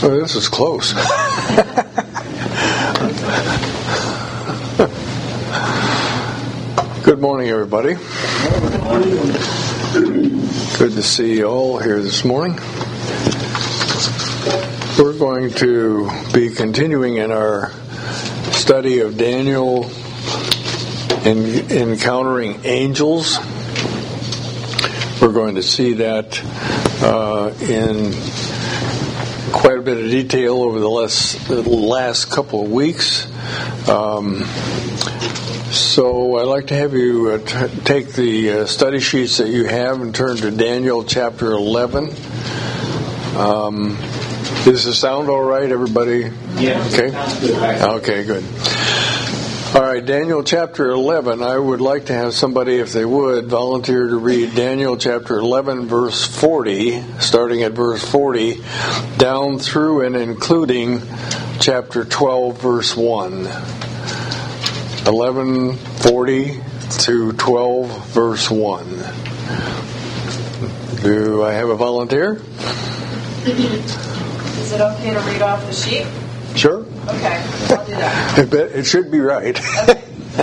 Oh, this is close. Good morning, everybody. Good to see you all here this morning. We're going to be continuing in our study of Daniel and encountering angels. We're going to see that in quite a bit of detail over the last couple of weeks. So I'd like to have you take the study sheets that you have and turn to Daniel chapter 11. Does the sound all right, everybody? Yeah. Okay. Sounds good. Right. Okay, good. All right, Daniel chapter 11. I would like to have somebody, if they would, volunteer to read Daniel chapter 11, verse 40, starting at verse 40, down through and including chapter 12, verse 1. 11:40 to 12, verse 1. Do I have a volunteer? Is it okay to read off the sheet? Sure. Okay, I'll do that. I bet it should be right. Okay.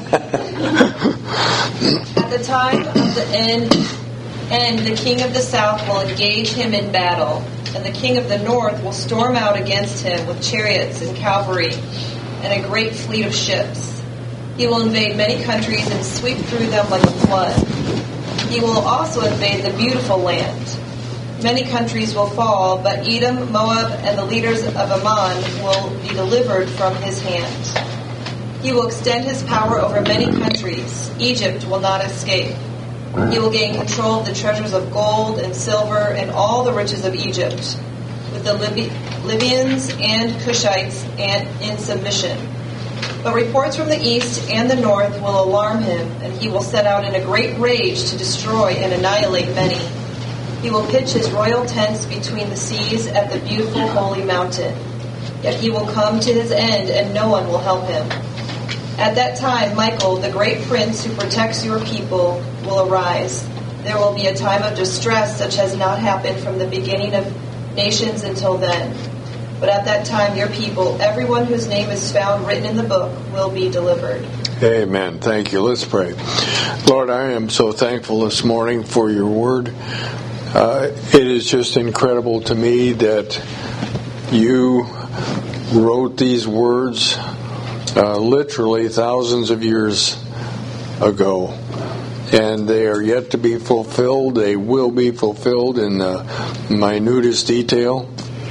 At the time of the end, the king of the south will engage him in battle, and the king of the north will storm out against him with chariots and cavalry and a great fleet of ships. He will invade many countries and sweep through them like a flood. He will also invade the beautiful land. Many countries will fall, but Edom, Moab, and the leaders of Ammon will be delivered from his hand. He will extend his power over many countries. Egypt will not escape. He will gain control of the treasures of gold and silver and all the riches of Egypt, with the Libyans and Cushites in submission. But reports from the east and the north will alarm him, and he will set out in a great rage to destroy and annihilate many. He will pitch his royal tents between the seas at the beautiful holy mountain. Yet he will come to his end, and no one will help him. At that time, Michael, the great prince who protects your people, will arise. There will be a time of distress such as not happened from the beginning of nations until then. But at that time, your people, everyone whose name is found written in the book, will be delivered. Amen. Thank you. Let's pray. Lord, I am so thankful this morning for your word. It is just incredible to me that you wrote these words literally thousands of years ago. And they are yet to be fulfilled. They will be fulfilled in the minutest detail.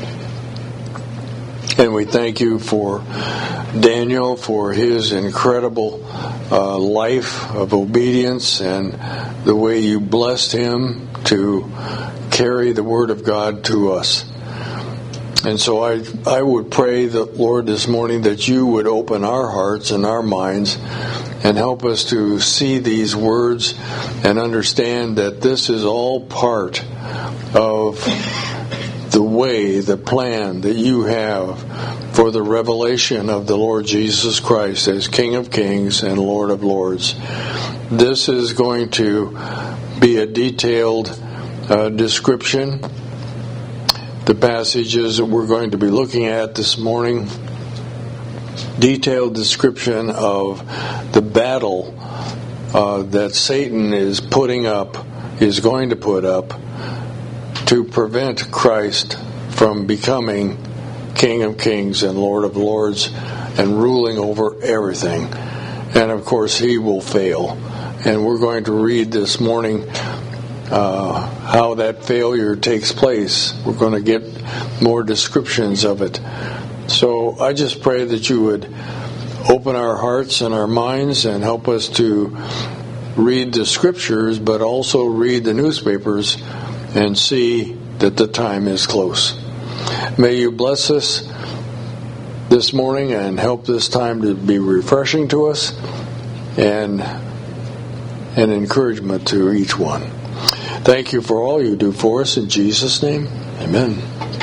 And we thank you for Daniel, for his incredible life of obedience and the way you blessed him to carry the Word of God to us. And so I would pray that, Lord, this morning that you would open our hearts and our minds and help us to see these words and understand that this is all part of the way, the plan that you have for the revelation of the Lord Jesus Christ as King of Kings and Lord of Lords. This is going to be a detailed description. The passages that we're going to be looking at this morning, detailed description of the battle that Satan is going to put up to prevent Christ from becoming King of Kings and Lord of Lords and ruling over everything. And of course he will fail. And we're going to read this morning how that failure takes place. We're going to get more descriptions of it. So I just pray that you would open our hearts and our minds and help us to read the scriptures, but also read the newspapers and see that the time is close. May you bless us this morning and help this time to be refreshing to us and an encouragement to each one. Thank you for all you do for us. In Jesus' name, amen.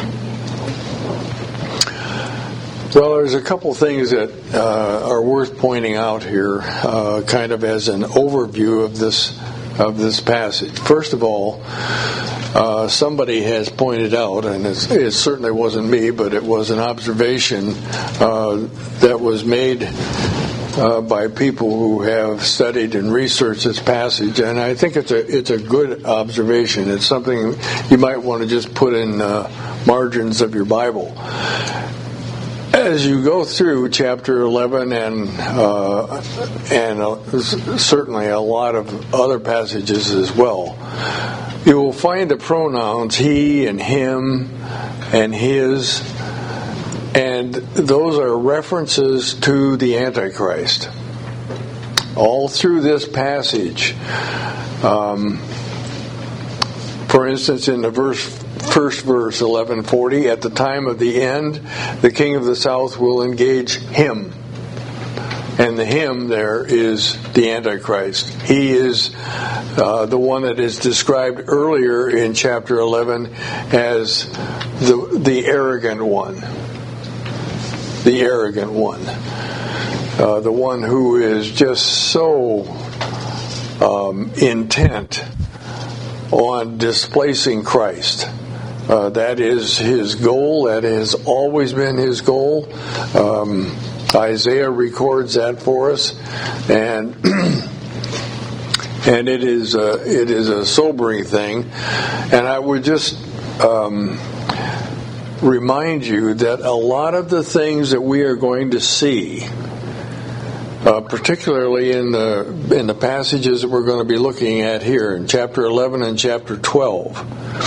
Well, there's a couple things that are worth pointing out here, kind of as an overview of this of this passage. First of all, somebody has pointed out, and it certainly wasn't me, but it was an observation that was made by people who have studied and researched this passage, and I think it's a good observation. It's something you might want to just put in margins of your Bible. As you go through chapter 11 and certainly a lot of other passages as well, you will find the pronouns he and him and his, and those are references to the Antichrist. All through this passage. For instance, in the first verse, 11:40, at the time of the end, the king of the south will engage him. And the him there is the Antichrist. He is the one that is described earlier in chapter 11 as the arrogant one. The arrogant one. The one who is just so intent on displacing Christ. That is his goal. That has always been his goal. Isaiah records that for us, and it is a sobering thing. And I would just remind you that a lot of the things that we are going to see, particularly in the passages that we're going to be looking at here in chapter 11 and chapter 12,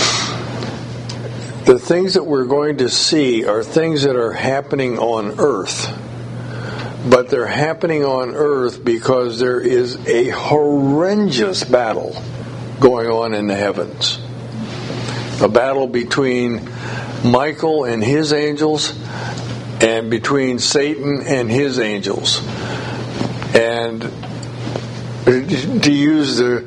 the things that we're going to see are things that are happening on earth. But they're happening on earth because there is a horrendous battle going on in the heavens. A battle between Michael and his angels and between Satan and his angels. And to use the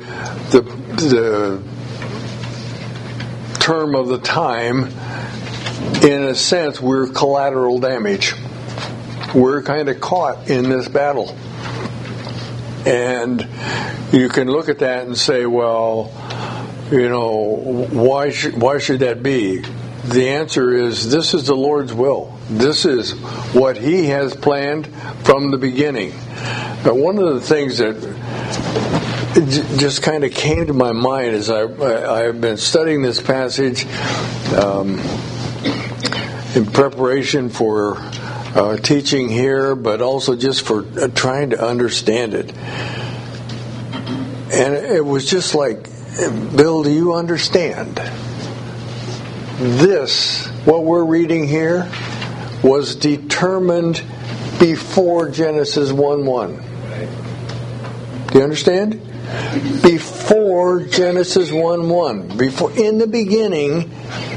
term of the time, in a sense, we're collateral damage. We're kind of caught in this battle. And you can look at that and say, well, why should that be? The answer is, this is the Lord's will. This is what He has planned from the beginning. But one of the things that just kind of came to my mind as I've been studying this passage in preparation for teaching here, but also just for trying to understand it. And it was just like, Bill, do you understand? This, what we're reading here, was determined before Genesis 1:1. Do you understand? Before Genesis 1:1. Before, in the beginning,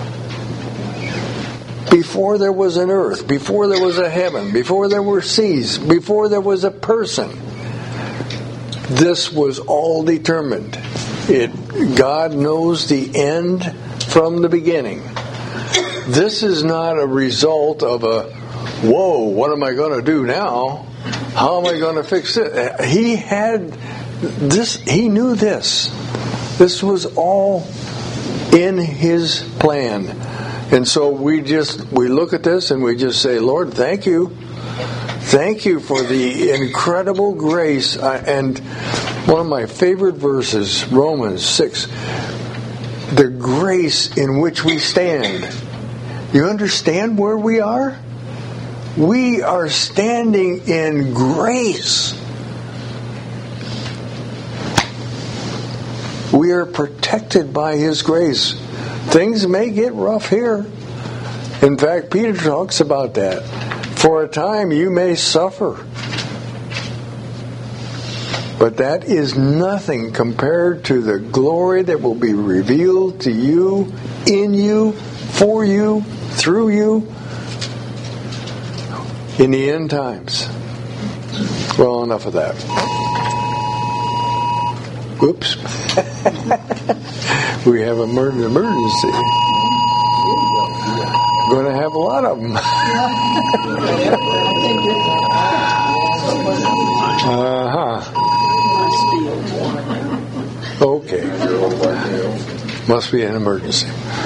before there was an earth, before there was a heaven, before there were seas, before there was a person, this was all determined. God knows the end from the beginning. This is not a result of whoa, what am I going to do now? How am I going to fix it? He had this, he knew this. This was all in His plan. And so we look at this and we just say, Lord, thank you. Thank you for the incredible grace. And one of my favorite verses, Romans 6, the grace in which we stand. You understand where we are? We are standing in grace. We are protected by His grace. Things may get rough here. In fact, Peter talks about that. For a time you may suffer. But that is nothing compared to the glory that will be revealed to you, in you, for you, through you, in the end times. Well, enough of that. Oops. We have an emergency. We're going to have a lot of them. Okay. Must be an emergency.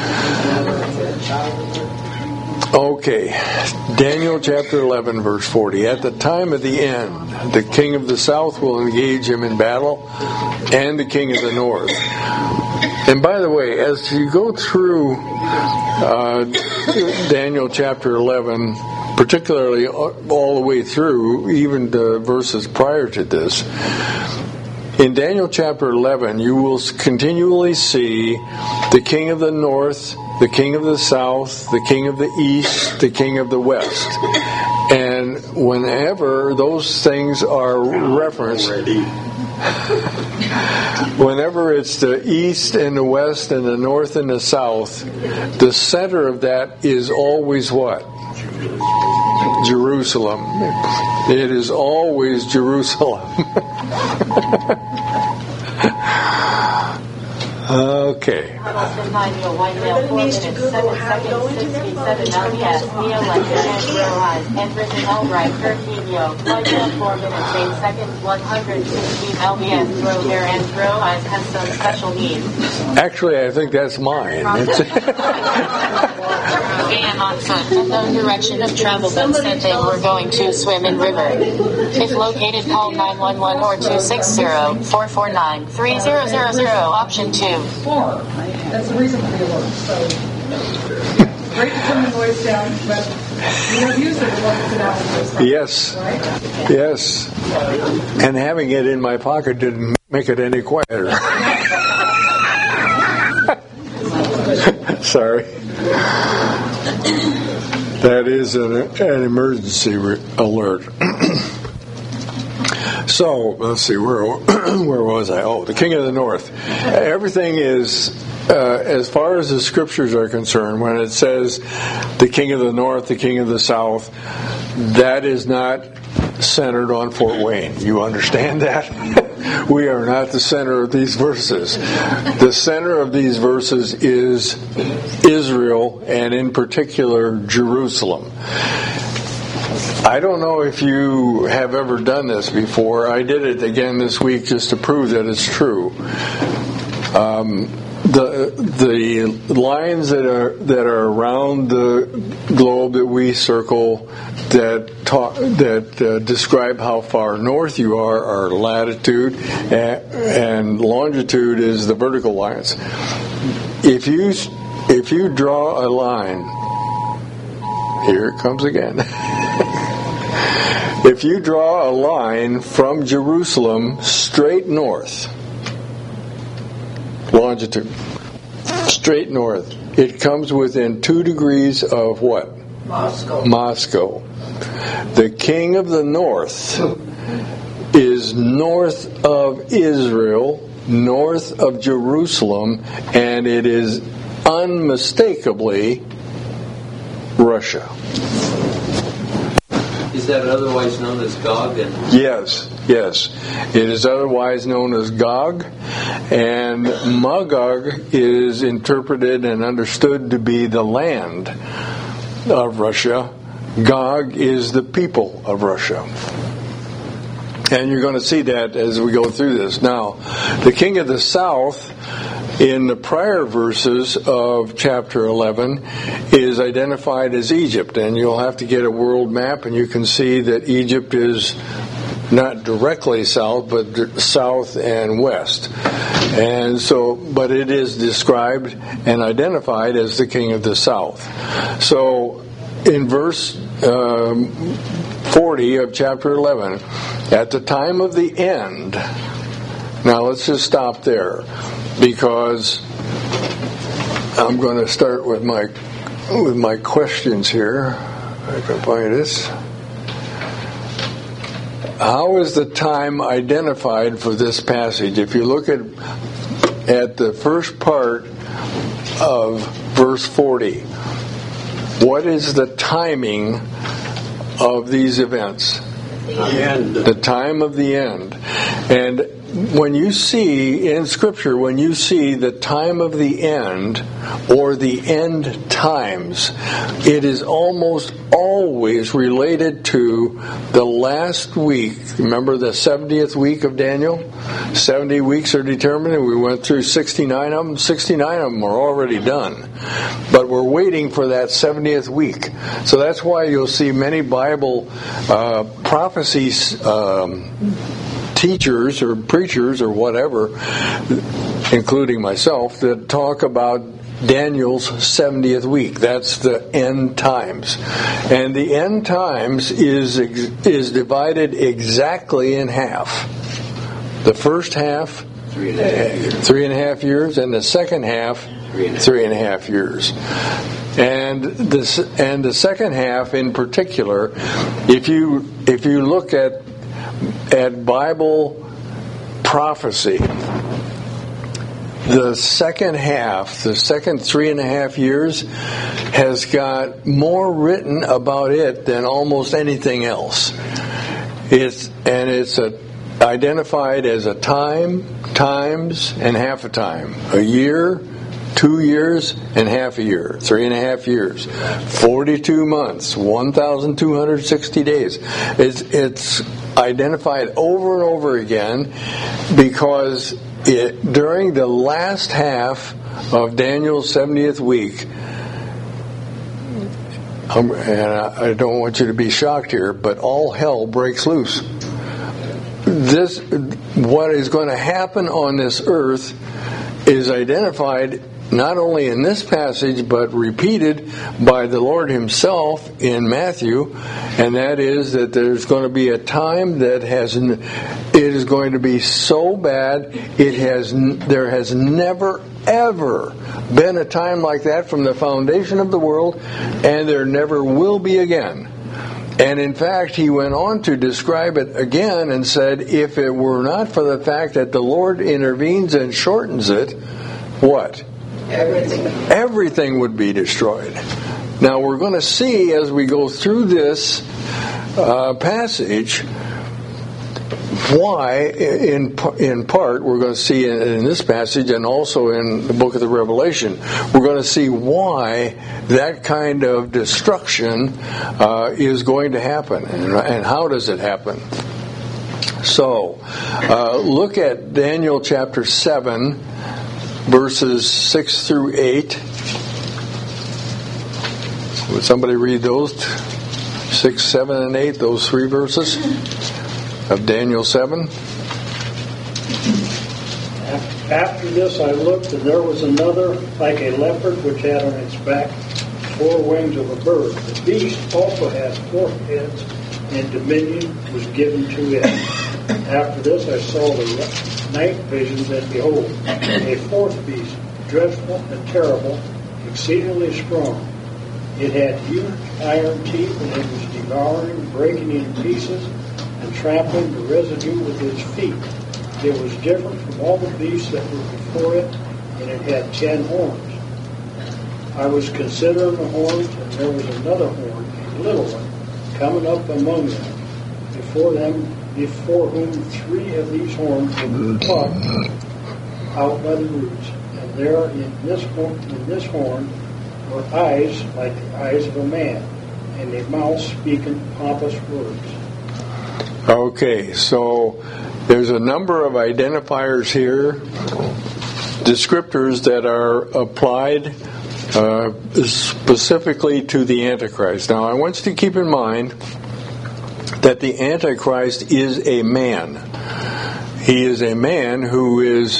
Okay. Daniel chapter 11, verse 40. At the time of the end, the king of the south will engage him in battle, and the king of the north. And by the way, as you go through Daniel chapter 11, particularly all the way through, even the verses prior to this, in Daniel chapter 11, you will continually see the king of the north, the king of the south, the king of the east, the king of the west. And whenever those things are referenced, whenever it's the east and the west and the north and the south, the center of that is always what? Jerusalem. It is always Jerusalem. Okay. Actually, I think that's mine. And on foot. Unknown direction of travel but said they were going to swim in river. If located, call 911 or 260-449-3000. Option 2. That's the reason for the alert. So, great to turn the noise down, but we don't use it as long as it's out. Yes. Right? Yes. And having it in my pocket didn't make it any quieter. Sorry. That is an emergency alert. So, let's see, where was I? Oh, the king of the north. Everything is, as far as the scriptures are concerned, when it says the king of the north, the king of the south, that is not centered on Fort Wayne. You understand that? We are not the center of these verses. The center of these verses is Israel, and in particular, Jerusalem. I don't know if you have ever done this before. I did it again this week just to prove that it's true. The lines that are around the globe that we circle that describe how far north you are latitude, and longitude is the vertical lines. If you draw a line, here it comes again. If you draw a line from Jerusalem straight north, longitude, straight north, it comes within 2 degrees of what? Moscow. The king of the north is north of Israel, north of Jerusalem, and it is unmistakably Russia. Is that otherwise known as Gog? Yes. It is otherwise known as Gog, and Magog is interpreted and understood to be the land of Russia. Gog is the people of Russia. And you're going to see that as we go through this. Now, the king of the south, in the prior verses of chapter 11, is identified as Egypt. And you'll have to get a world map, and you can see that Egypt is not directly south, but south and west. And so, but it is described and identified as the king of the south. So, in verse 40 of chapter 11, at the time of the end. Now let's just stop there, because I'm going to start with my questions here. I can find this. How is the time identified for this passage? If you look at the first part of verse 40, what is the timing of these events? The end. The time of the end. And when you see in Scripture, when you see the time of the end or the end times, it is almost always related to the last week. Remember the 70th week of Daniel? 70 weeks are determined, and we went through 69 of them. 69 of them are already done. But we're waiting for that 70th week. So that's why you'll see many Bible prophecies, teachers or preachers or whatever, including myself, that talk about Daniel's 70th week. That's the end times. And the end times is divided exactly in half. The first half, 3.5 years, and the second half, 3.5 years. And the second half in particular, if you look at Bible prophecy, the second half, the second 3.5 years, has got more written about it than almost anything else. It's identified as a time, times, and half a time. A year, 2 years, and half a year. 3.5 years. 42 months. 1,260 days. It's identified over and over again because during the last half of Daniel's 70th week, and I don't want you to be shocked here, but all hell breaks loose. What is going to happen on this earth is identified not only in this passage, but repeated by the Lord Himself in Matthew, and that is that there's going to be a time that it is going to be so bad, there has never ever been a time like that from the foundation of the world, and there never will be again. And in fact, He went on to describe it again and said, if it were not for the fact that the Lord intervenes and shortens it, what? Everything would be destroyed. Now we're going to see as we go through this passage why, in part, we're going to see in this passage and also in the book of the Revelation, we're going to see why that kind of destruction is going to happen and how does it happen. So, look at Daniel chapter 7, verses 6 through 8. Would somebody read those? 6, 7, and 8, those three verses of Daniel 7. After this I looked, and there was another like a leopard, which had on its back 4 wings of a bird. The beast also has 4 heads, and dominion was given to it. After this I saw the night visions, and behold, a 4th beast, dreadful and terrible, exceedingly strong. It had huge iron teeth, and it was devouring, breaking in pieces, and trampling the residue with its feet. It was different from all the beasts that were before it, and it had 10 horns. I was considering the horns, and there was another horn, a little one, coming up among them. Before whom 3 of these horns were plucked out by the roots. And there in this horn were eyes like the eyes of a man, and a mouth speaking pompous words. Okay, so there's a number of identifiers here, descriptors that are applied specifically to the Antichrist. Now, I want you to keep in mind that the Antichrist is a man. He is a man who is,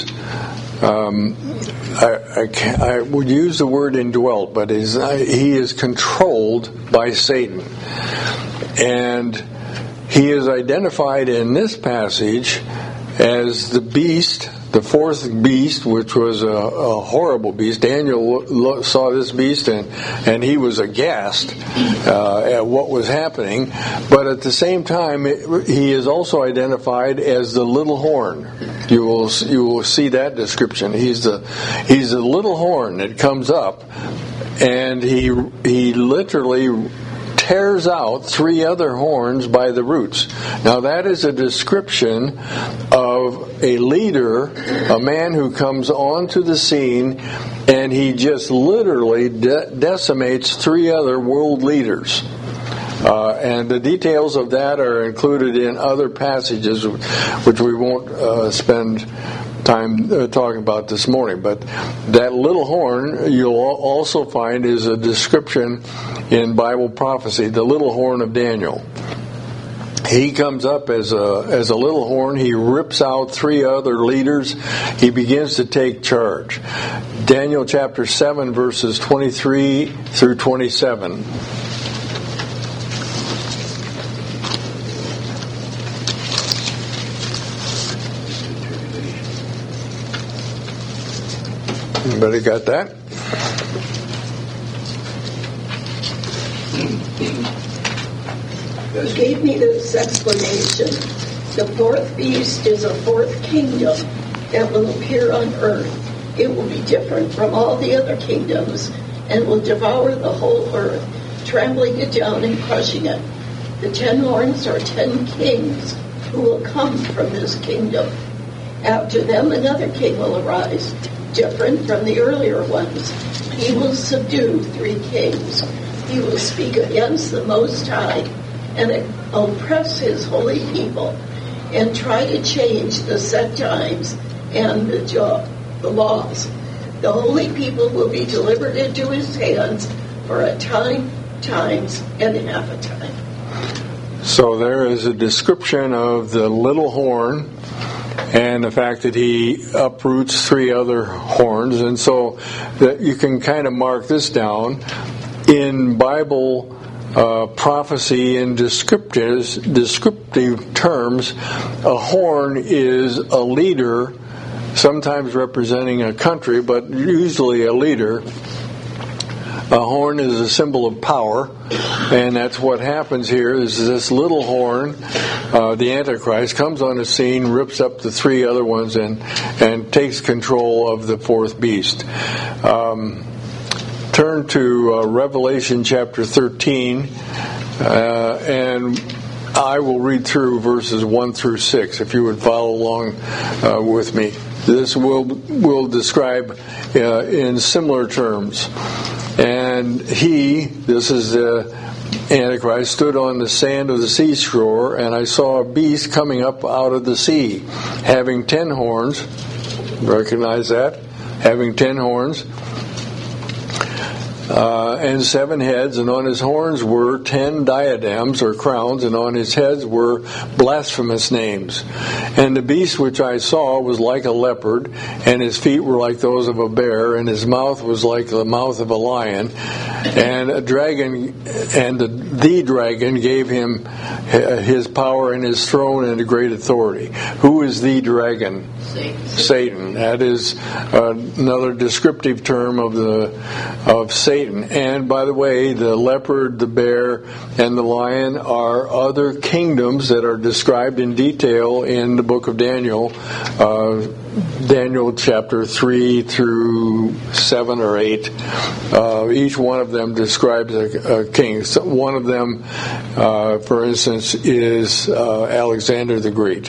I would use the word indwelt, but he is controlled by Satan. And he is identified in this passage as the beast, the 4th beast, which was a horrible beast. Daniel saw this beast and he was aghast at what was happening. But at the same time, he is also identified as the little horn. You will see that description. He's the little horn that comes up, and he literally tears out 3 other horns by the roots. Now that is a description of a leader, a man who comes onto the scene, and he just literally decimates 3 other world leaders. And the details of that are included in other passages, which we won't spend time talking about this morning. But that little horn you'll also find is a description in Bible prophecy, the little horn of Daniel. He comes up as a little horn. He rips out 3 other leaders. He begins to take charge. Daniel chapter 7, verses 23 through 27. Anybody got that? He gave me this explanation. The 4th beast is a 4th kingdom that will appear on earth. It will be different from all the other kingdoms and will devour the whole earth, trampling it down and crushing it. The 10 horns are 10 kings who will come from this kingdom. After them, another king will arise, different from the earlier ones. He will subdue 3 kings. He will speak against the Most High and oppress his holy people and try to change the set times and the laws. The holy people will be delivered into his hands for a time, times, and half a time. So there is a description of the little horn and the fact that he uproots 3 other horns. And so that you can kind of mark this down. In Bible prophecy in descriptive terms, a horn is a leader, sometimes representing a country, but usually a leader. A horn is a symbol of power, and that's what happens here. Is this little horn, the Antichrist, comes on the scene, rips up the 3 other ones, and takes control of the 4th beast. Turn to Revelation chapter 13, and I will read through verses 1 through 6, if you would follow along with me. This will describe in similar terms. And he, this is the Antichrist, stood on the sand of the seashore, and I saw a beast coming up out of the sea, having 10 horns. Recognize that? Having 10 horns. And 7 heads, and on his horns were 10 diadems or crowns, and on his heads were blasphemous names. And the beast which I saw was like a leopard, and his feet were like those of a bear, and his mouth was like the mouth of a lion. And a dragon, and the dragon gave him his power and his throne and a great authority. Who is the dragon? Satan. That is another descriptive term of Satan. And by the way, the leopard, the bear, and the lion are other kingdoms that are described in detail in the book of Daniel. Daniel chapter 3 through 7 or 8. Each one of them describes a king. So one of them, for instance, is Alexander the Great.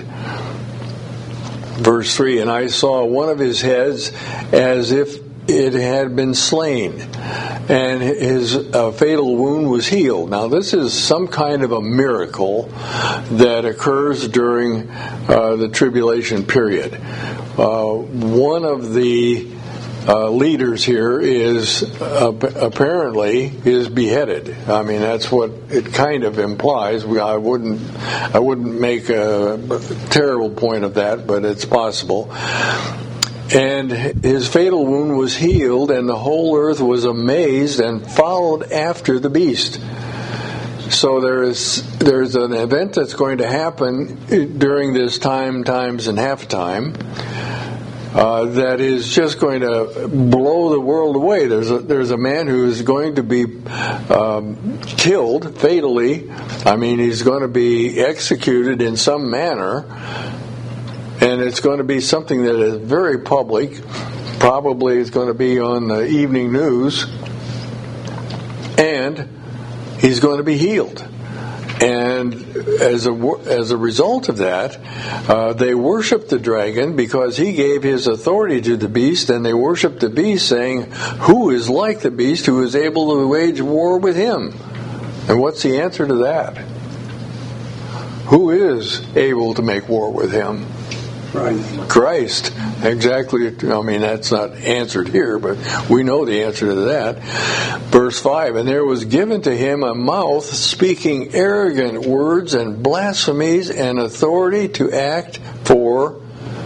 Verse 3, and I saw one of his heads as if it had been slain, and his fatal wound was healed. Now this is some kind of a miracle that occurs during the tribulation period. One of the leaders here is apparently beheaded. I mean, that's what it kind of implies. I wouldn't make a terrible point of that, but it's possible. And his fatal wound was healed, and the whole earth was amazed and followed after the beast. So there's an event that's going to happen during this time, times, and half time. That is just going to blow the world away. There's a man who is going to be killed fatally. I mean, he's going to be executed in some manner, and it's going to be something that is very public. Probably it's going to be on the evening news, and he's going to be healed. And as a result of that, they worshiped the dragon because he gave his authority to the beast, and they worshiped the beast, saying, who is like the beast who is able to wage war with him? And what's the answer to that? Who is able to make war with him? Christ. Exactly. I mean, that's not answered here, but we know the answer to that. Verse 5, and there was given to him a mouth speaking arrogant words and blasphemies and authority to act for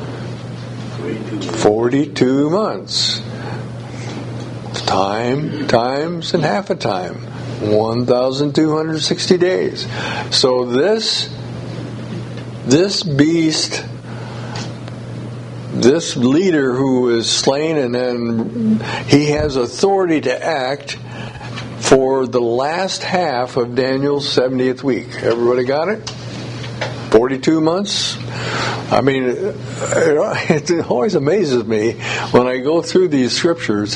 42 months. Times, and half a time. 1,260 days. So this beast, this leader who is slain, and then he has authority to act for the last half of Daniel's 70th week. Everybody got it? 42 months? I mean, it always amazes me when I go through these scriptures.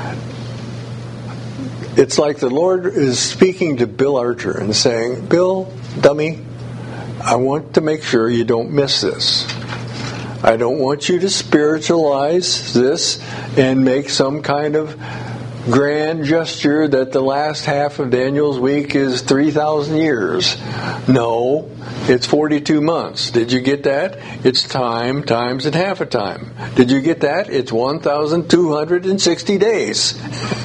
It's like the Lord is speaking to Bill Archer and saying, Bill, dummy, I want to make sure you don't miss this. I don't want you to spiritualize this and make some kind of grand gesture that the last half of Daniel's week is 3,000 years. No, it's 42 months. Did you get that? It's times, and half a time. Did you get that? It's 1,260 days.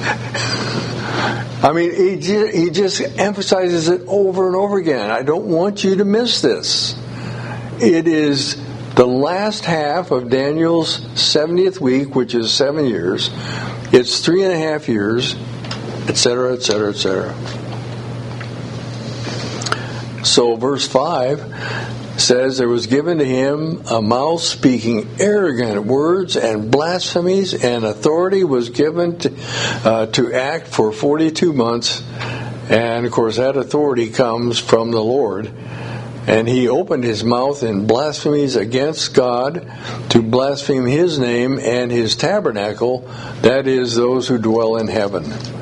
I mean, he just emphasizes it over and over again. I don't want you to miss this. It is the last half of Daniel's 70th week, which is 7 years. It's 3.5 years, etc., etc., etc. So verse 5 says, there was given to him a mouth speaking arrogant words and blasphemies, and authority was given to act for 42 months. And of course that authority comes from the Lord. And he opened his mouth in blasphemies against God, to blaspheme his name and his tabernacle, that is, those who dwell in heaven.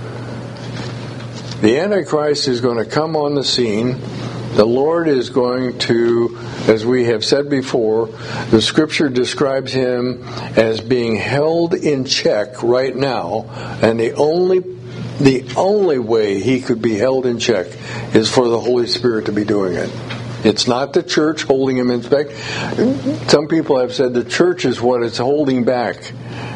The Antichrist is going to come on the scene. The Lord is going to, as we have said before, the Scripture describes him as being held in check right now, and the only way he could be held in check is for the Holy Spirit to be doing it. It's not the church holding him in check. Some people have said the church is what is holding back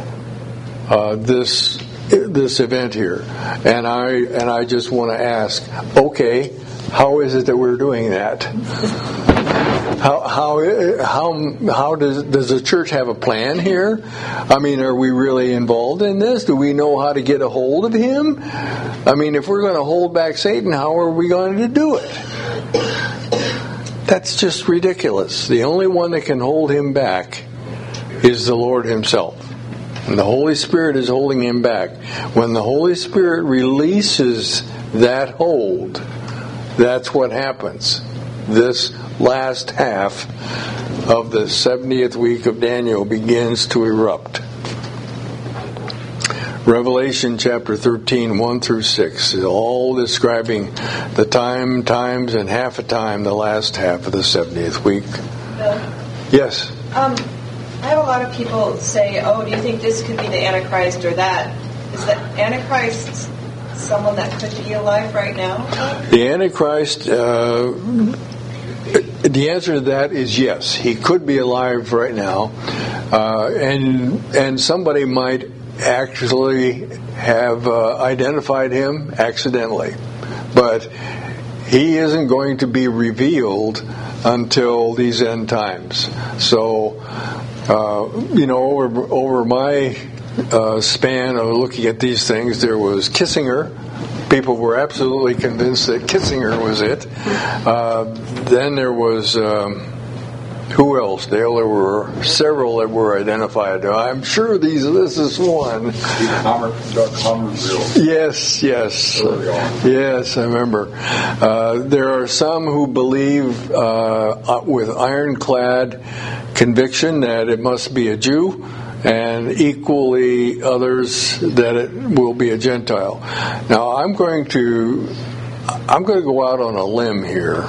this event here, and I just want to ask, okay, how is it that we're doing that? How does the church have a plan here? I mean, are we really involved in this? Do we know how to get a hold of him? I mean, if we're going to hold back Satan, how are we going to do it? That's just ridiculous. The only one that can hold him back is the Lord himself. And the Holy Spirit is holding him back. When the Holy Spirit releases that hold, that's what happens. This last half of the 70th week of Daniel begins to erupt. Revelation chapter 13, 1 through 6 is all describing the times, and half a time, the last half of the 70th week. Bill? Yes? I have a lot of people say, oh, do you think this could be the Antichrist or that? Is the Antichrist someone that could be alive right now? The Antichrist, the answer to that is yes. He could be alive right now. And somebody might actually have identified him accidentally. But he isn't going to be revealed until these end times. So, over my span of looking at these things, there was Kissinger. People were absolutely convinced that Kissinger was it. Then there was... who else, Dale? There were several that were identified. I'm sure this is one. Yes. Yes, I remember. There are some who believe with ironclad conviction that it must be a Jew, and equally others that it will be a Gentile. Now, I'm going to I'm going to go out on a limb here.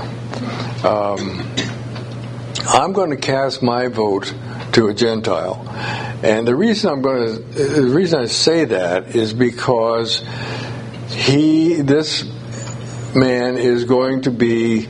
I'm going to cast my vote to a Gentile, and the reason I say that is because this man is going to be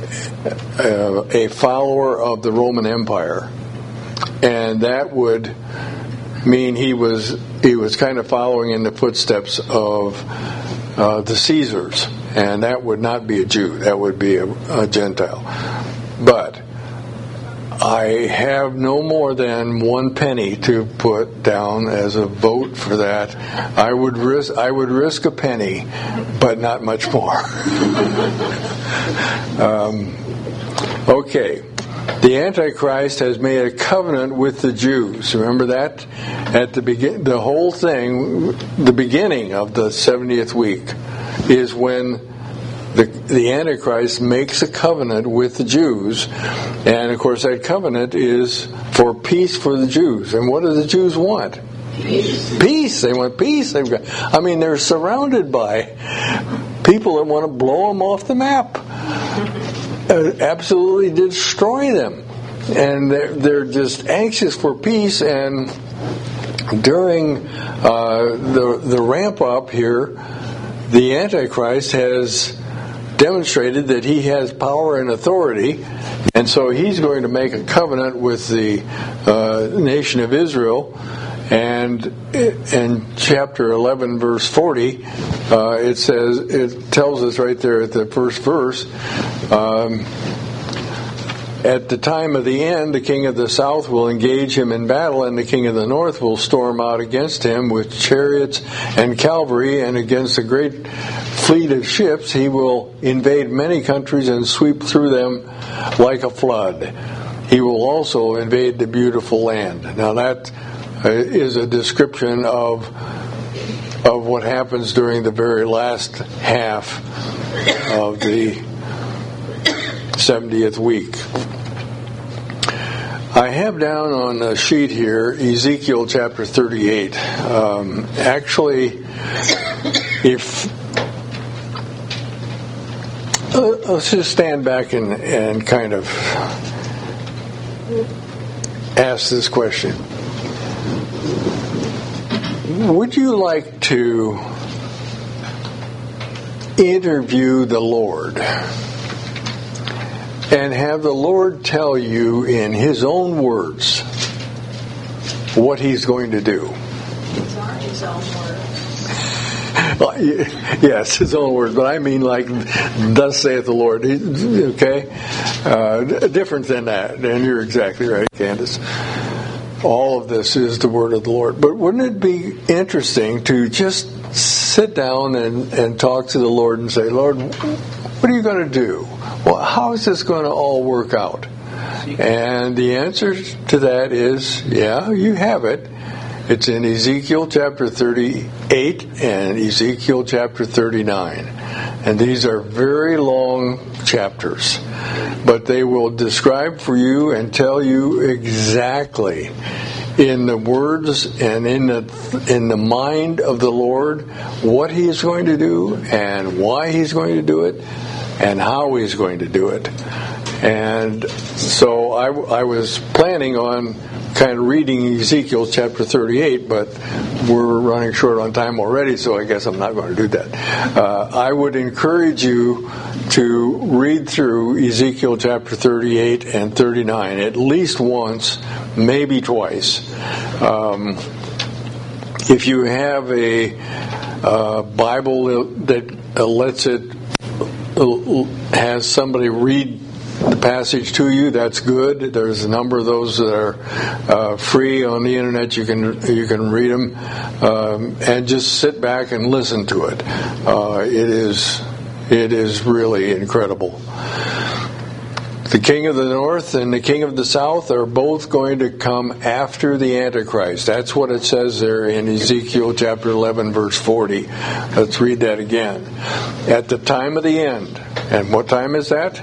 a follower of the Roman Empire, and that would mean he was kind of following in the footsteps of the Caesars, and that would not be a Jew. That would be a Gentile. But I have no more than 1 penny to put down as a vote for that. I would risk a penny, but not much more. Okay. The Antichrist has made a covenant with the Jews. Remember that? At the beginning of the 70th week is when the Antichrist makes a covenant with the Jews. And of course that covenant is for peace for the Jews. And what do the Jews want? Peace. They want peace. They're surrounded by people that want to blow them off the map. Absolutely destroy them, and they're just anxious for peace. And during the ramp up here, the Antichrist has demonstrated that he has power and authority, and so he's going to make a covenant with the nation of Israel. And in chapter 11, verse 40, it tells us right there at the first verse, at the time of the end, the king of the south will engage him in battle, and the king of the north will storm out against him with chariots and cavalry, and against a great fleet of ships he will invade many countries and sweep through them like a flood. He will also invade the beautiful land. Now that is a description of what happens during the very last half of the 70th week. I have down on the sheet here Ezekiel chapter 38. Let's just stand back and kind of ask this question. Would you like to interview the Lord and have the Lord tell you in His own words what He's going to do? These aren't His own words. Yes, His own words, but I mean like, thus saith the Lord. Okay? Different than that, and you're exactly right, Candace. All of this is the word of the Lord. But wouldn't it be interesting to just sit down and talk to the Lord and say, Lord, what are you going to do? Well, how is this going to all work out? And the answer to that is, yeah, you have it. It's in Ezekiel chapter 38 and Ezekiel chapter 39. And these are very long chapters. But they will describe for you and tell you exactly in the words and in the mind of the Lord what He is going to do and why He's going to do it and how He's going to do it. And so I was planning on kind of reading Ezekiel chapter 38, but we're running short on time already, so I guess I'm not going to do that. I would encourage you to read through Ezekiel chapter 38 and 39 at least once, maybe twice. If you have a Bible that lets it has somebody read the passage to you, that's good. There's a number of those that are free on the internet. You can read them and just sit back and listen to it. It is really incredible. The king of the north and the king of the south are both going to come after the Antichrist. That's what it says there in Ezekiel chapter 11 verse 40. Let's read that again. At the time of the end. And what time is that?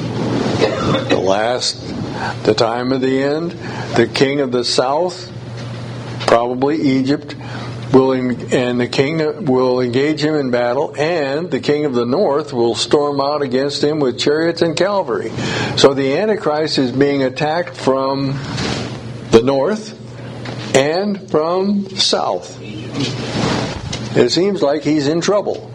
The time of the end, the king of the south, probably Egypt, and the king will engage him in battle, and the king of the north will storm out against him with chariots and cavalry. So the Antichrist is being attacked from the north and from the south. It seems like he's in trouble.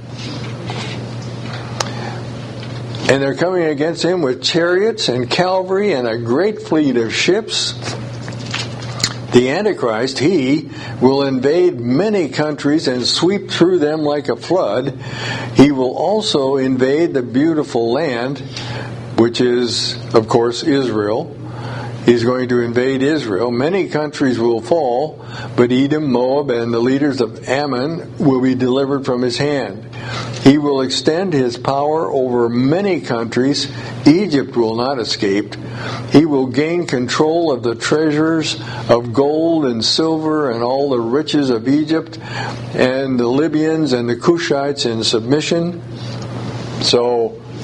And they're coming against him with chariots and cavalry and a great fleet of ships. The Antichrist, he will invade many countries and sweep through them like a flood. He will also invade the beautiful land, which is, of course, Israel. He's going to invade Israel. Many countries will fall, but Edom, Moab, and the leaders of Ammon will be delivered from his hand. He will extend his power over many countries. Egypt will not escape. He will gain control of the treasures of gold and silver and all the riches of Egypt, and the Libyans and the Cushites in submission. So,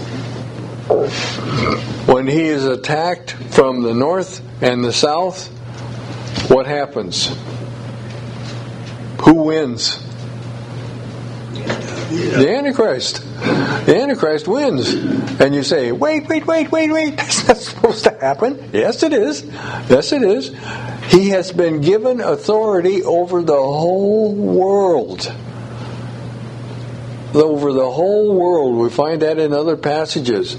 when he is attacked from the north and the south, what happens? Who wins? The Antichrist. The Antichrist wins. And you say, wait. That's not supposed to happen. Yes, it is. Yes, it is. He has been given authority over the whole world. Over the whole world. We find that in other passages.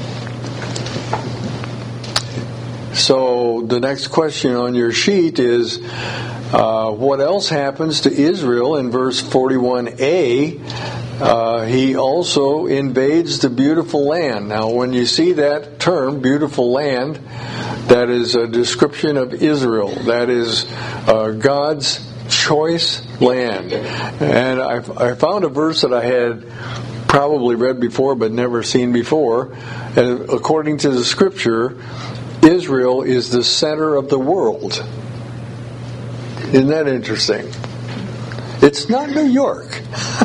So the next question on your sheet is, what else happens to Israel in verse 41a? He also invades the beautiful land. Now, when you see that term, beautiful land, that is a description of Israel. That is God's choice land. And I found a verse that I had probably read before but never seen before. And according to the scripture, Israel is the center of the world. Isn't that interesting? It's not New York.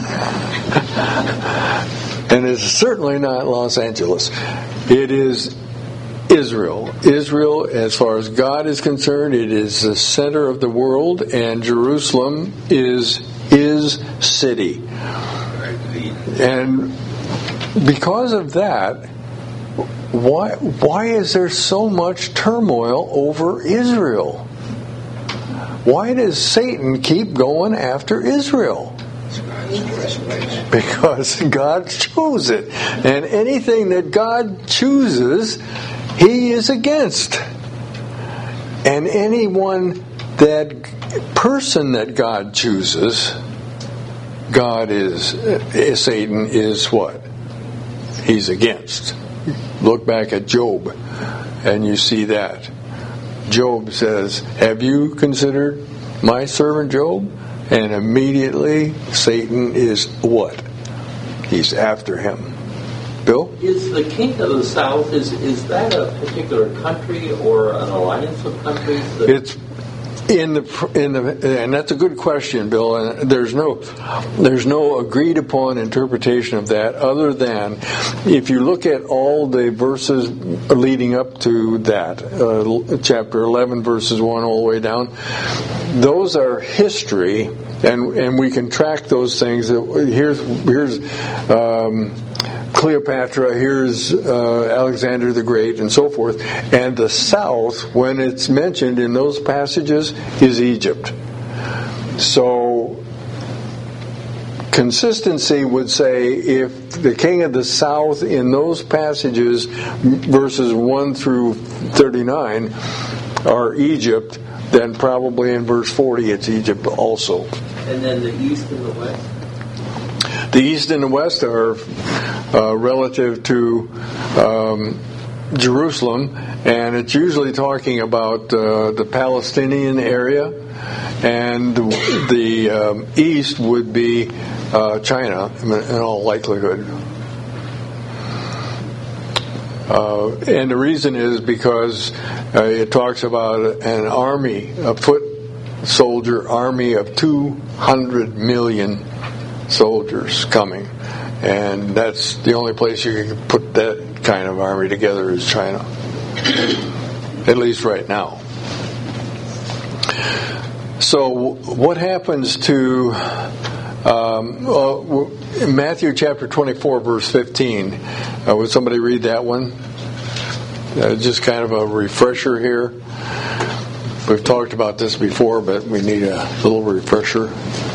And it's certainly not Los Angeles. It is Israel. Israel, as far as God is concerned, it is the center of the world, and Jerusalem is his city. And because of that, why is there so much turmoil over Israel? Why does Satan keep going after Israel? Because God chose it. And anything that God chooses, he is against. And person that God chooses, Satan is what? He's against. Look back at Job, and you see that. Job says, have you considered my servant Job? And immediately Satan is what? He's after him. Bill? Is the king of the south, is that a particular country or an alliance of countries? It's and that's a good question, Bill. And there's no agreed upon interpretation of that, other than if you look at all the verses leading up to that, chapter 11, verses 1 all the way down. Those are history, and we can track those things. Here's Cleopatra, here's Alexander the Great, and so forth. And the south, when it's mentioned in those passages, is Egypt. So consistency would say if the king of the south in those passages, verses 1 through 39, are Egypt, then probably in verse 40 it's Egypt also. And then the east and the west? The east and the west are relative to Jerusalem, and it's usually talking about the Palestinian area, and the east would be China in all likelihood. And the reason is because it talks about an army, a foot soldier army of 200 million soldiers coming, and that's the only place you can put that kind of army together is China, at least right now. So what happens to Matthew chapter 24, verse 15? Would somebody read that one? Just kind of a refresher here. We've talked about this before, but we need a little refresher.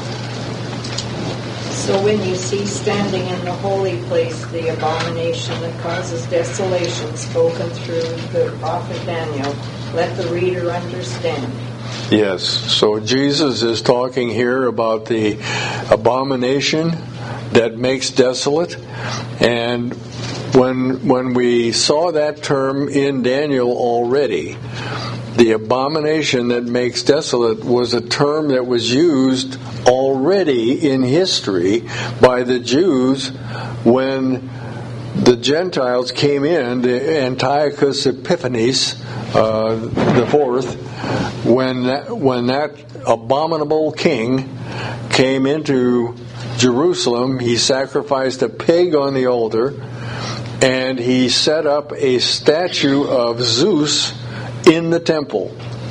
So when you see standing in the holy place the abomination that causes desolation spoken through the prophet Daniel, let the reader understand. Yes, so Jesus is talking here about the abomination that makes desolate. And when we saw that term in Daniel already, the abomination that makes desolate was a term that was used already in history by the Jews when the Gentiles came in, the Antiochus Epiphanes the fourth, when that abominable king came into Jerusalem, he sacrificed a pig on the altar, and he set up a statue of Zeus in the temple.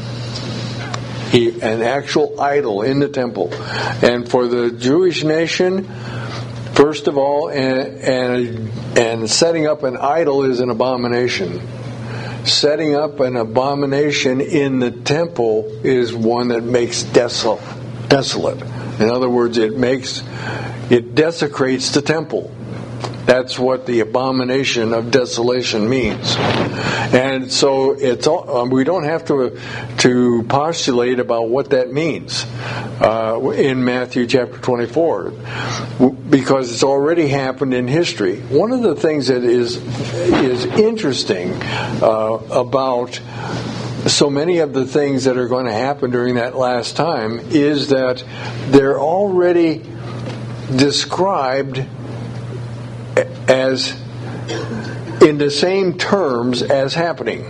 An actual idol in the temple. And for the Jewish nation, first of all, and setting up an idol is an abomination. Setting up an abomination in the temple is one that makes desolate. In other words, it desecrates the temple. That's what the abomination of desolation means. And so we don't have to postulate about what that means in Matthew chapter 24, because it's already happened in history. One of the things that is interesting about so many of the things that are going to happen during that last time is that they're already described as in the same terms as happening.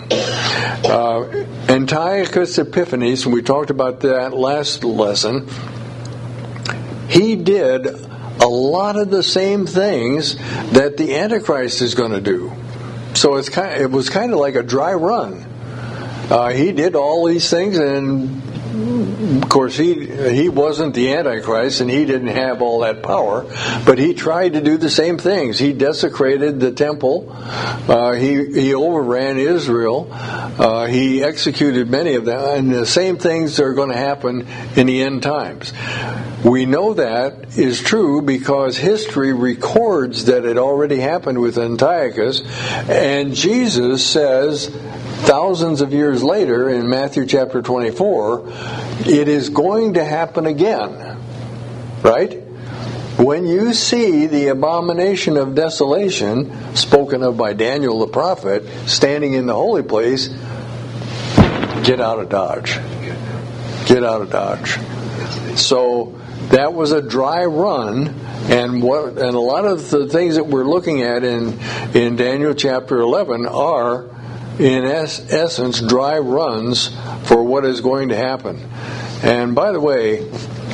Antiochus Epiphanes, and we talked about that last lesson, he did a lot of the same things that the Antichrist is going to do. So it was kind of like a dry run. He did all these things, and of course he wasn't the Antichrist, and he didn't have all that power, but he tried to do the same things. He desecrated the temple. He overran Israel. He executed many of them, and the same things are going to happen in the end times. We know that is true because history records that it already happened with Antiochus, and Jesus says thousands of years later in Matthew chapter 24, it is going to happen again. Right? When you see the abomination of desolation spoken of by Daniel the prophet standing in the holy place, get out of Dodge. Get out of Dodge. So that was a dry run, and a lot of the things that we're looking at in Daniel chapter 11 are in essence dry runs for what is going to happen. And by the way,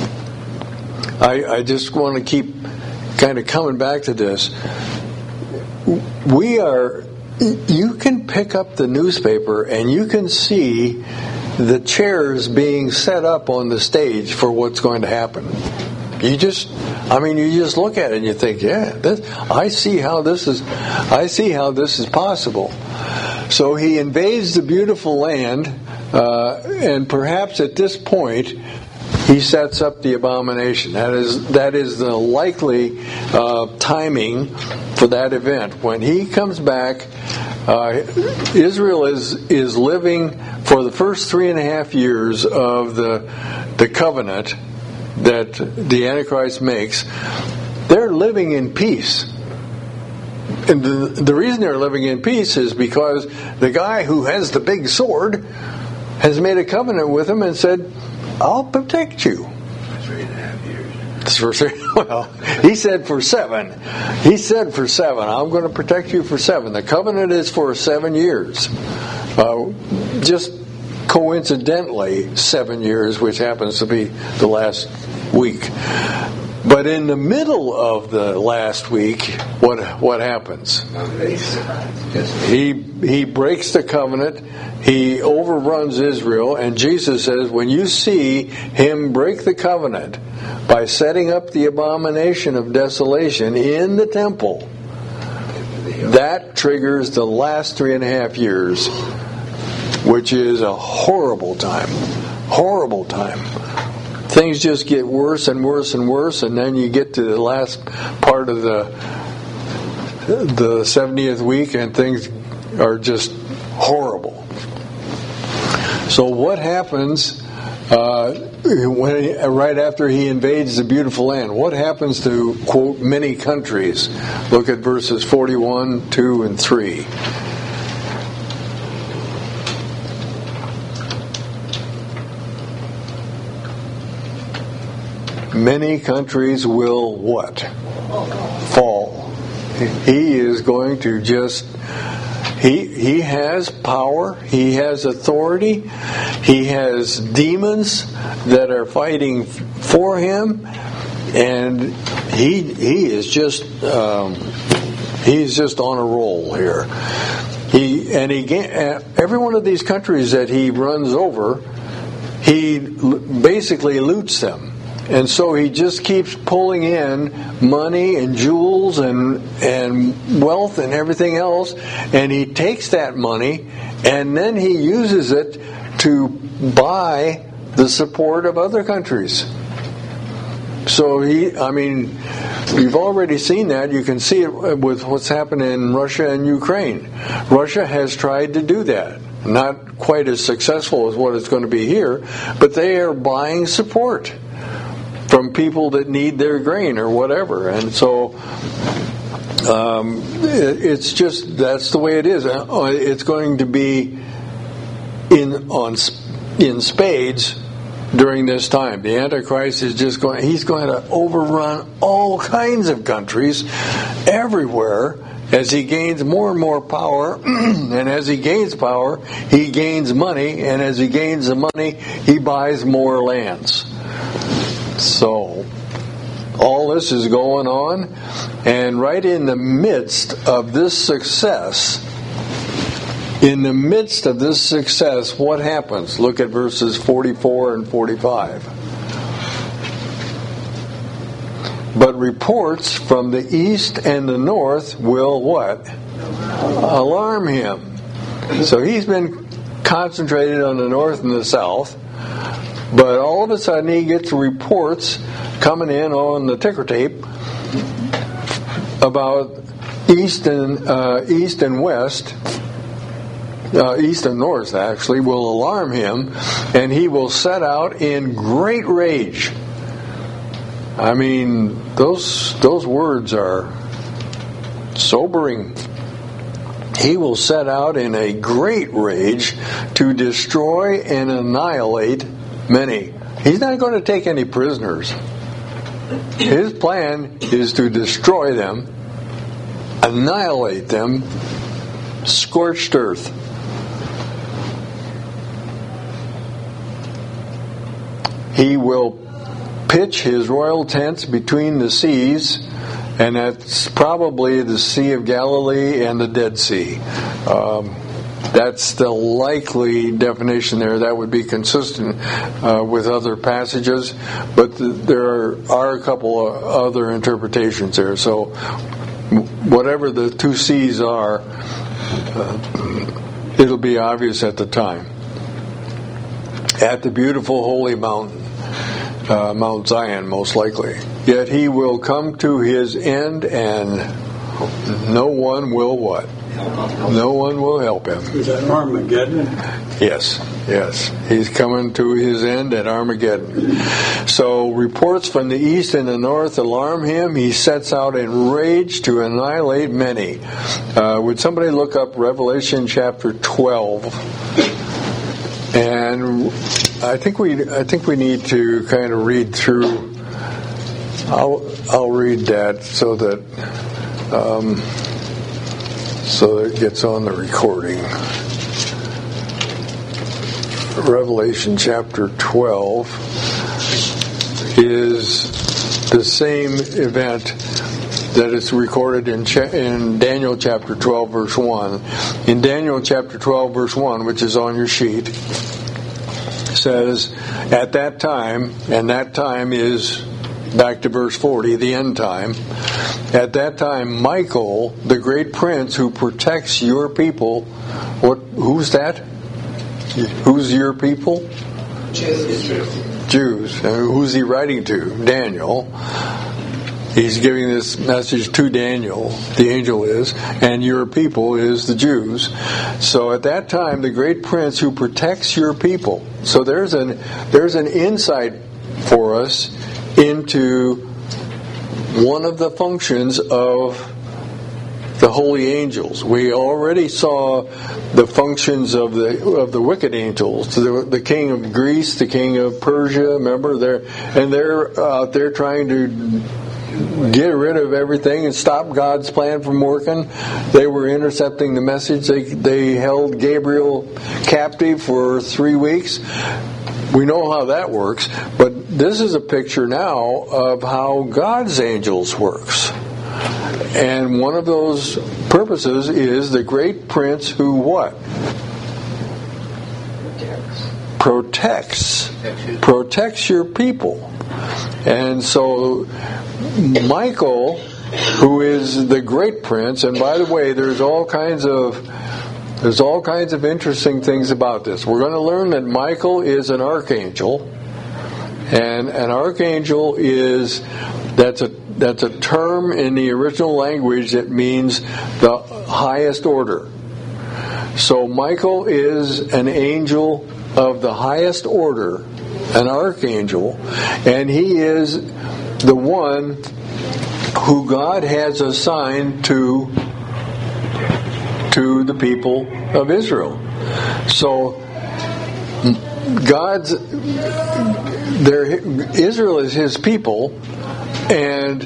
I just want to keep kind of coming back to this. You can pick up the newspaper and you can see the chairs being set up on the stage for what's going to happen. You just look at it and you think, I see how this is possible. So he invades the beautiful land, and perhaps at this point he sets up the abomination. That is the likely timing for that event. When he comes back, Israel is living for the first 3.5 years of the covenant that the Antichrist makes. They're living in peace. And the reason they're living in peace is because the guy who has the big sword has made a covenant with him and said, I'll protect you. 3.5 years. Well, he said for 7. He said for 7. I'm going to protect you for 7. The covenant is for 7 years. Just coincidentally 7 years, which happens to be the last week. But in the middle of the last week, what happens? He breaks the covenant. He overruns Israel, and Jesus says, when you see him break the covenant by setting up the abomination of desolation in the temple, that triggers the last 3.5 years, which is a horrible time. Horrible time. Things just get worse and worse and worse, and then you get to the last part of the 70th week, and things are just horrible. So what happens right after he invades the beautiful land? What happens to, quote, many countries? Look at verses 41, 2, and 3. Many countries will what? Fall. He is going to just... He has power. He has authority. He has demons that are fighting for him, and he is just he's just on a roll here. Every one of these countries that he runs over, he basically loots them. And so he just keeps pulling in money and jewels and wealth and everything else, and he takes that money and then he uses it to buy the support of other countries. So we've already seen that. You can see it with what's happened in Russia and Ukraine. Russia has tried to do that. Not quite as successful as what it's going to be here, but they are buying support from people that need their grain or whatever. And so it's just, that's the way it is. It's going to be in spades during this time. The Antichrist is he's going to overrun all kinds of countries everywhere as he gains more and more power. And as he gains power, he gains money. And as he gains the money, he buys more lands. So, all this is going on, and right in the midst of this success, what happens? Look at verses 44 and 45. But reports from the east and the north will what? Alarm him. So he's been concentrated on the north and the south. But all of a sudden he gets reports coming in on the ticker tape about east and west, east and north actually, will alarm him, and he will set out in great rage. I mean, those words are sobering. He will set out in a great rage to destroy and annihilate many. He's not going to take any prisoners. His plan is to destroy them, annihilate them, scorched earth. He will pitch his royal tents between the seas, and that's probably the Sea of Galilee and the Dead Sea. That's the likely definition there. That would be consistent with other passages, but there are a couple of other interpretations there. So whatever the two seas are, it'll be obvious at the time. At the beautiful holy mountain, Mount Zion, most likely. Yet he will come to his end, and no one will what? No one will help him. Is that Armageddon? Yes. He's coming to his end at Armageddon. So reports from the east and the north alarm him. He sets out in rage to annihilate many. Would somebody look up Revelation chapter 12? And I think we need to kind of read through. I'll read that so that it gets on the recording. Revelation chapter 12 is the same event that is recorded in Daniel chapter 12, verse 1. In Daniel chapter 12, verse 1, which is on your sheet, says, at that time, and that time is back to verse 40, the end time. At that time, Michael, the great prince who protects your people, who's that? Who's your people? Jews. Who's he writing to? Daniel. He's giving this message to Daniel, the angel is, and your people is the Jews. So at that time, the great prince who protects your people. So there's an insight for us into one of the functions of the holy angels. We already saw the functions of the wicked angels, the king of Greece, the king of Persia. Remember, they're out there trying to get rid of everything and stop God's plan from working. They were intercepting the message. They held Gabriel captive for 3 weeks. We know how that works, but this is a picture now of how God's angels works. And one of those purposes is the great prince who what? Protects your people. And so Michael, who is the great prince, and by the way, there's all kinds of interesting things about this. We're going to learn that Michael is an archangel, and an archangel that's a term in the original language that means the highest order. So Michael is an angel of the highest order, an archangel, and he is the one who God has assigned to the people of Israel. So Israel is his people, and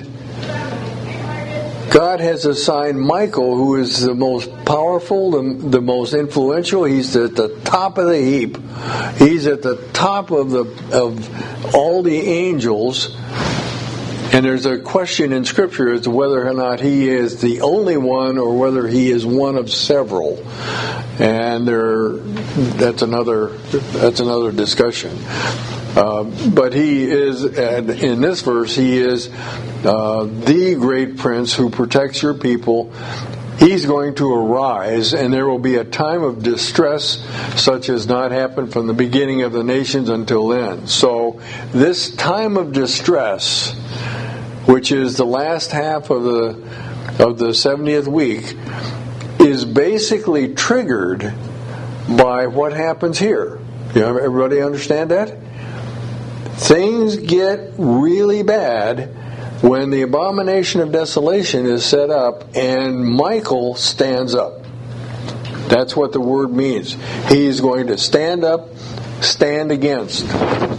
God has assigned Michael, who is the most powerful, the most influential. He's at the top of the heap. He's at the top of all the angels. And there's a question in Scripture as to whether or not he is the only one or whether he is one of several. And that's another discussion. But he is, and in this verse, he is the great prince who protects your people. He's going to arise, and there will be a time of distress such as not happened from the beginning of the nations until then. So this time of distress, which is the last half of the 70th week, is basically triggered by what happens here. Everybody understand that? Things get really bad when the abomination of desolation is set up and Michael stands up. That's what the word means. He's going to stand up, stand against.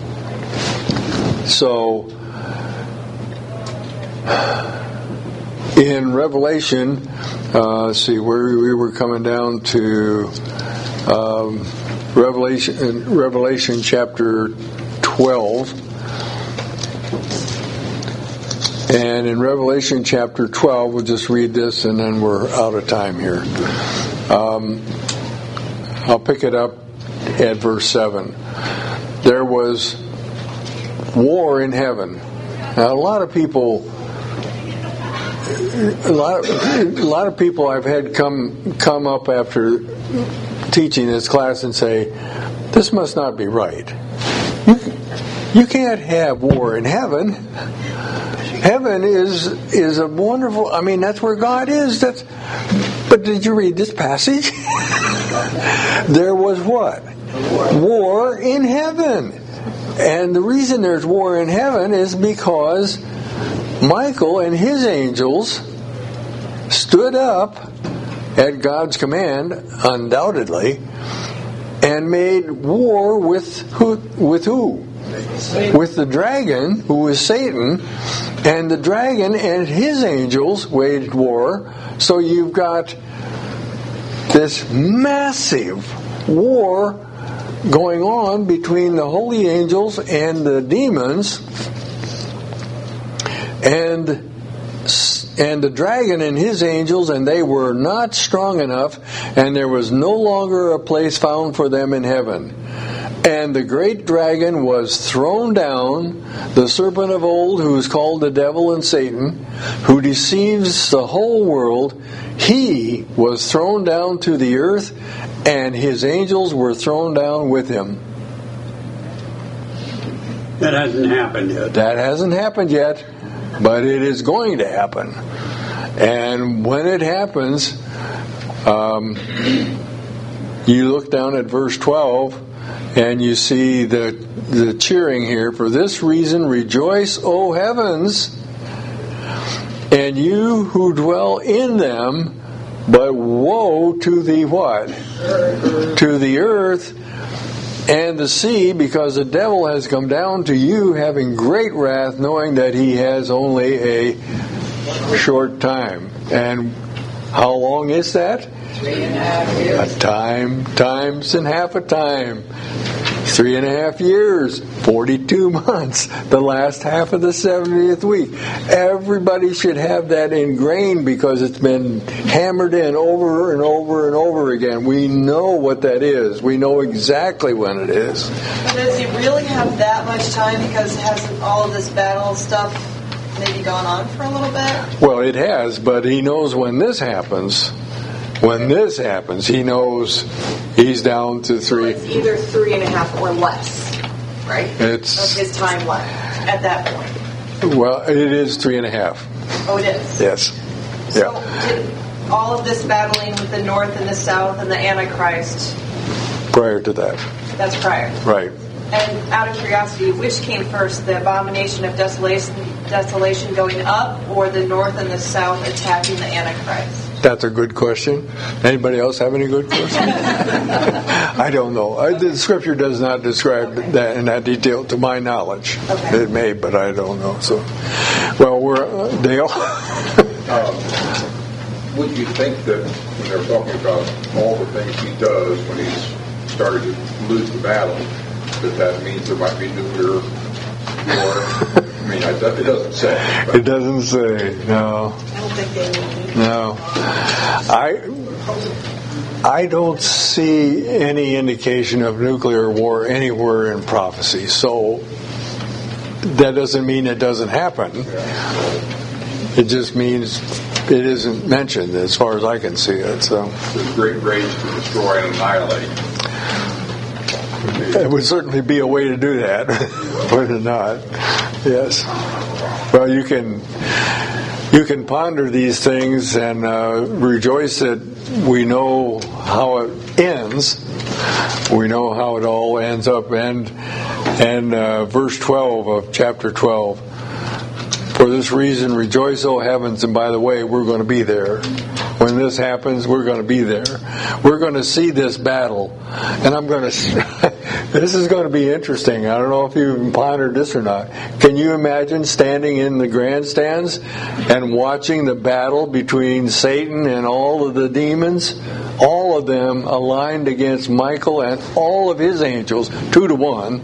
So, in Revelation, see where we were coming down to Revelation chapter 12. And in Revelation chapter 12, we'll just read this and then we're out of time here. I'll pick it up at verse 7. There was war in heaven. Now, a lot of people I've had come up after teaching this class and say, this must not be right. You can't have war in heaven. Heaven is a wonderful, that's where God is. But did you read this passage? There was what? War in heaven. And the reason there's war in heaven is because Michael and his angels stood up at God's command, undoubtedly, and made war with who? With the dragon, who is Satan, and the dragon and his angels waged war. So you've got this massive war going on between the holy angels and the demons. and the dragon and his angels, and they were not strong enough, and there was no longer a place found for them in heaven. And the great dragon was thrown down, the serpent of old, who is called the devil and Satan, who deceives the whole world. He was thrown down to the earth, and his angels were thrown down with him. That hasn't happened yet. That hasn't happened yet, but it is going to happen. And when it happens, you look down at verse 12, and you see the cheering here. For this reason, rejoice, O heavens, and you who dwell in them. But woe to the what? To the earth and the sea, because the devil has come down to you, having great wrath, knowing that he has only a short time. And how long is that? 3.5 years. A time times and half a time. 3.5 years, 42 months, the last half of the 70th week. Everybody should have that ingrained because it's been hammered in over and over and over again. We know what that is. We know exactly when it is. But does he really have that much time, because hasn't all of this battle stuff maybe gone on for a little bit? Well, it has, but he knows when this happens. When this happens, he knows he's down to 3. So it's either 3.5 or less, right? It's of his time left at that point. Well, it is 3.5. Oh, it is? Yes. So Yeah. did all of this battling with the North and the South and the Antichrist, Prior to that. that's prior? Right. And out of curiosity, which came first, the abomination of desolation going up, or the North and the South attacking the Antichrist? That's a good question. Anybody else have any good questions? I don't know. The Scripture does not describe that in that detail, to my knowledge. Okay. It may, but I don't know. So, well, we're Dale. Would you think that when they're talking about all the things he does when he's started to lose the battle, that means there might be nuclear war? I mean, it doesn't say. It doesn't say. No. I don't think they will. No. I don't see any indication of nuclear war anywhere in prophecy. So that doesn't mean it doesn't happen. It just means it isn't mentioned as far as I can see it. So There's great rage to destroy and annihilate. it would certainly be a way to do that, would it not? Yes. Well, you can ponder these things and rejoice that we know how it ends. We know how it all ends up. And verse 12 of chapter 12. For this reason, rejoice, O heavens. And by the way, we're going to be there. When this happens, we're going to be there. We're going to see this battle. And I'm going to... This is going to be interesting. I don't know if you've pondered this or not. Can you imagine standing in the grandstands and watching the battle between Satan and all of the demons? All of them aligned against Michael and all of his angels, 2-1.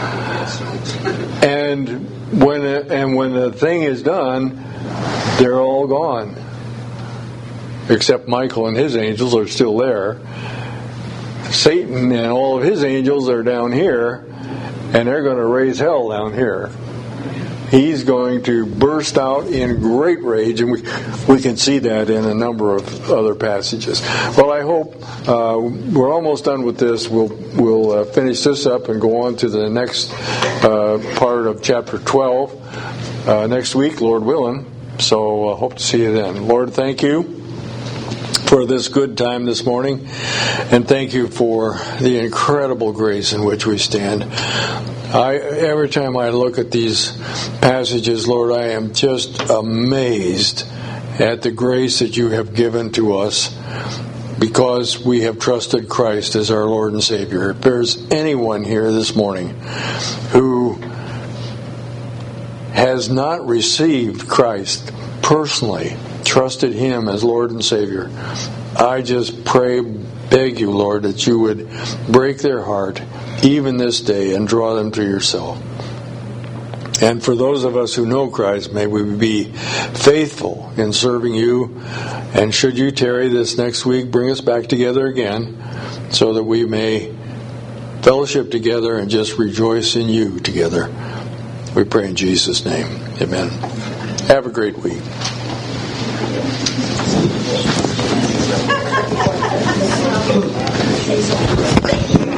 And when the thing is done, they're all gone. Except Michael and his angels are still there. Satan and all of his angels are down here, and they're going to raise hell down here. He's going to burst out in great rage, and we can see that in a number of other passages. Well, I hope we're almost done with this. We'll finish this up and go on to the next part of chapter 12 next week, Lord willing. So hope to see you then. Lord, thank you for this good time this morning, and thank you for the incredible grace in which we stand. Every time I look at these passages, Lord, I am just amazed at the grace that you have given to us because we have trusted Christ as our Lord and Savior. If there's anyone here this morning who has not received Christ personally, trusted Him as Lord and Savior, I just beg you, Lord, that you would break their heart even this day and draw them to yourself. And for those of us who know Christ, may we be faithful in serving you. And should you tarry this next week, bring us back together again so that we may fellowship together and just rejoice in you together. We pray in Jesus' name. Amen. Have a great week. Thank you.